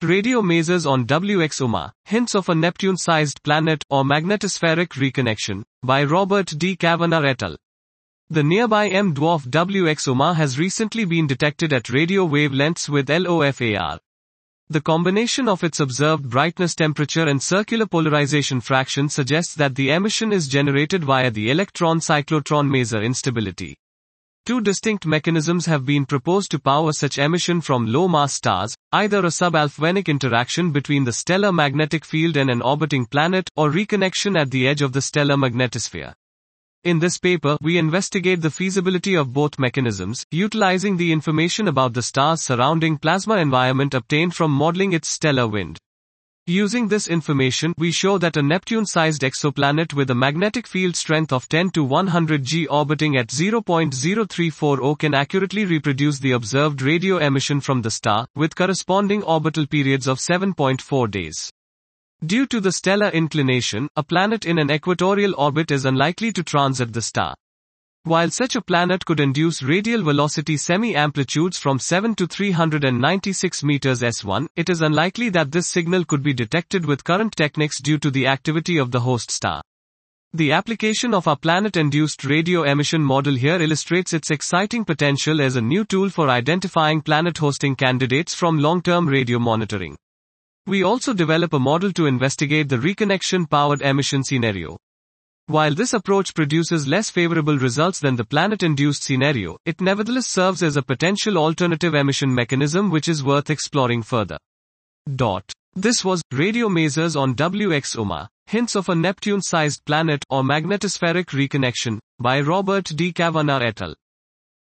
Radio masers on WX-UMA, Hints of a Neptune-Sized Planet or Magnetospheric Reconnection, by Robert D. Kavanagh et al. The nearby M-dwarf WX-UMA has recently been detected at radio wavelengths with LOFAR. The combination of its observed brightness temperature and circular polarization fraction suggests that the emission is generated via the electron-cyclotron maser instability. Two distinct mechanisms have been proposed to power such emission from low-mass stars, either a subalfvénic interaction between the stellar magnetic field and an orbiting planet, or reconnection at the edge of the stellar magnetosphere. In this paper, we investigate the feasibility of both mechanisms, utilizing the information about the star's surrounding plasma environment obtained from modeling its stellar wind. Using this information, we show that a Neptune-sized exoplanet with a magnetic field strength of 10 to 100 G orbiting at 0.0340 can accurately reproduce the observed radio emission from the star, with corresponding orbital periods of 7.4 days. Due to the stellar inclination, a planet in an equatorial orbit is unlikely to transit the star. While such a planet could induce radial velocity semi-amplitudes from 7 to 396 meters s1, it is unlikely that this signal could be detected with current techniques due to the activity of the host star. The application of our planet-induced radio emission model here illustrates its exciting potential as a new tool for identifying planet-hosting candidates from long-term radio monitoring. We also develop a model to investigate the reconnection-powered emission scenario. While this approach produces less favorable results than the planet-induced scenario, it nevertheless serves as a potential alternative emission mechanism which is worth exploring further. This was Radio Masers on WX-UMA, Hints of a Neptune-Sized Planet or Magnetospheric Reconnection, by Robert D. Kavanagh et al.